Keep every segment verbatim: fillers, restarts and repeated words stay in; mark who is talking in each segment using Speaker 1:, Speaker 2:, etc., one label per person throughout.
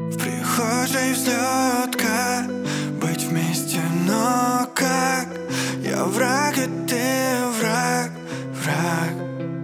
Speaker 1: В прихожей взлетка, быть вместе, но как? Я враг, и ты враг, враг.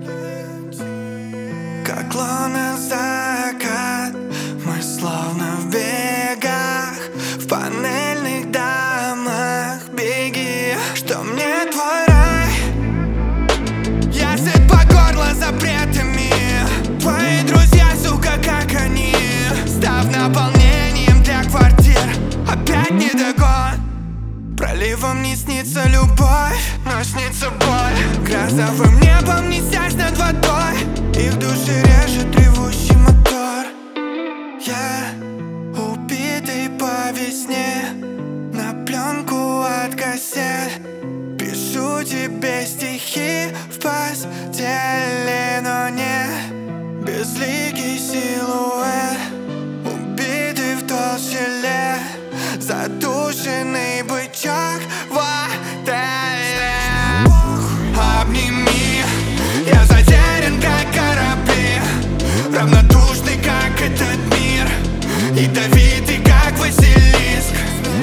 Speaker 1: Как луна закат, мы словно в бегах, в панельных домах. Беги, что мне твой рай. Я сыт по горло запретами. Твои друзья, сука, как они, став наполнением для квартир. Опять не догон. Проливом не снится любовь, но снится боль. Грозовым небом несясь над водой, и в душе режет ревущий мотор. Я убитый по весне, на пленку от кассет. Пишу тебе стихи в постели, но не безликий силуэт, убитый в толще лет, задушенный бычок в отеле. Обними, я затерян, как корабли, равнодушный, как этот мир, ядовитый, как Василиск.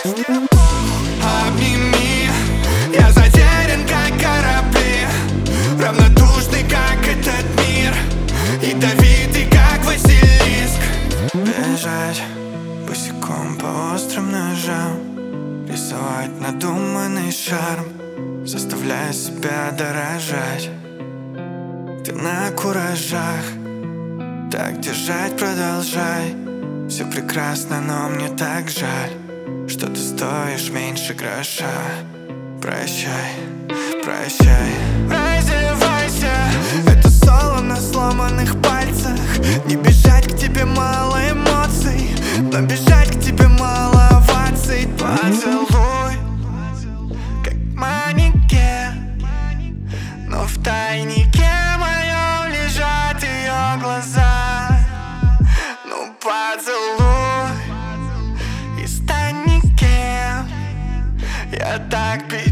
Speaker 1: Обними, я затерян, как корабли, равнодушный, как этот мир, ядовитый, как Василиск. Бежать босиком по острым ножам, рисовать надуманный шарм, заставляя себя дорожать. Ты на куражах, так держать продолжай. Все прекрасно, но мне так жаль, что ты стоишь меньше гроша. Прощай, прощай. Раздевайся, это соло на сломанных пальцах. Не бежать к тебе мало эмоций, но бежать к тебе мало оваций. Поцелуй, как манекен, но в тайнике моем лежат ее глаза. Ну поцелуй и стань никем. Я так пью.